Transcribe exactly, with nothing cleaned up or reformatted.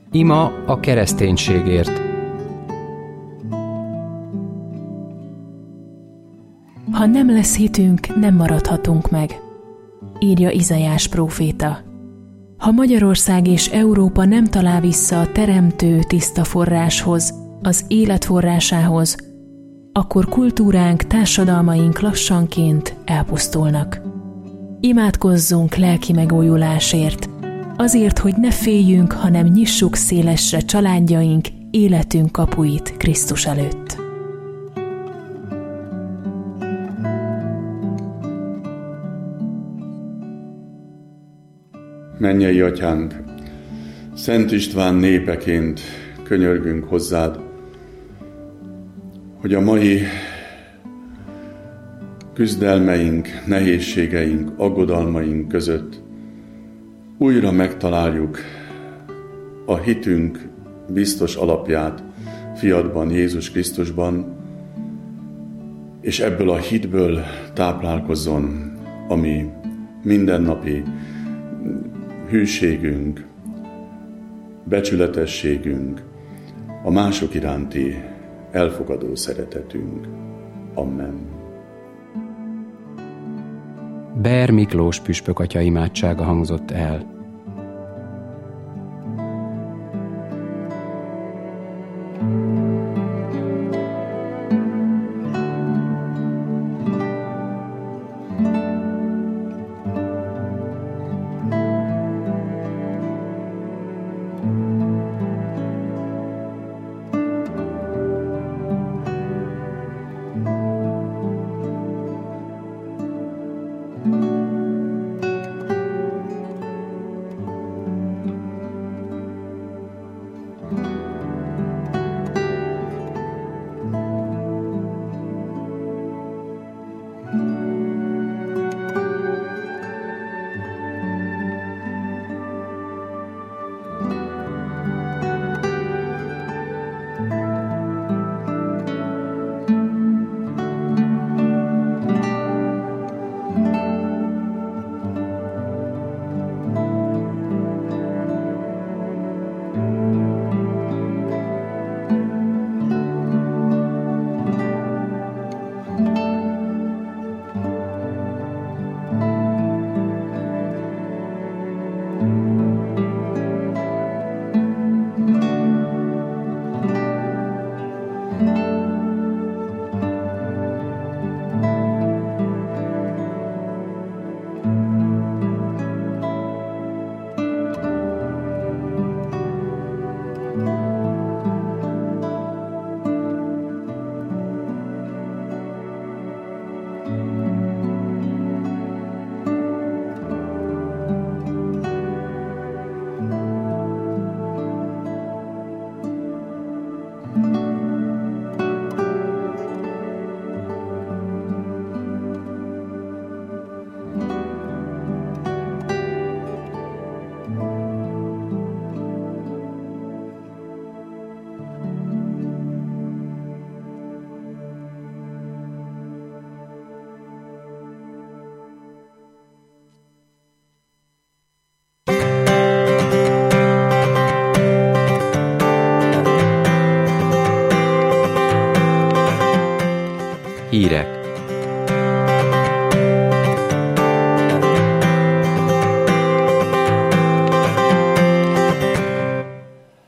Ima a kereszténységért. Ha nem lesz hitünk, nem maradhatunk meg, írja Izaiás próféta. Ha Magyarország és Európa nem talál vissza a teremtő tiszta forráshoz, az élet forrásához, akkor kultúránk, társadalmaink lassanként elpusztulnak. Imádkozzunk lelki megújulásért, azért, hogy ne féljünk, hanem nyissuk szélesre családjaink, életünk kapuit Krisztus előtt. Mennyei Atyánk, Szent István népeként könyörgünk hozzád, hogy a mai küzdelmeink, nehézségeink, aggodalmaink között újra megtaláljuk a hitünk biztos alapját fiadban, Jézus Krisztusban, és ebből a hitből táplálkozzon a mi mindennapi hűségünk, becsületességünk, a mások iránti elfogadó szeretetünk. Amen. Ber Miklós püspök atya imádsága hangzott el. Hírek.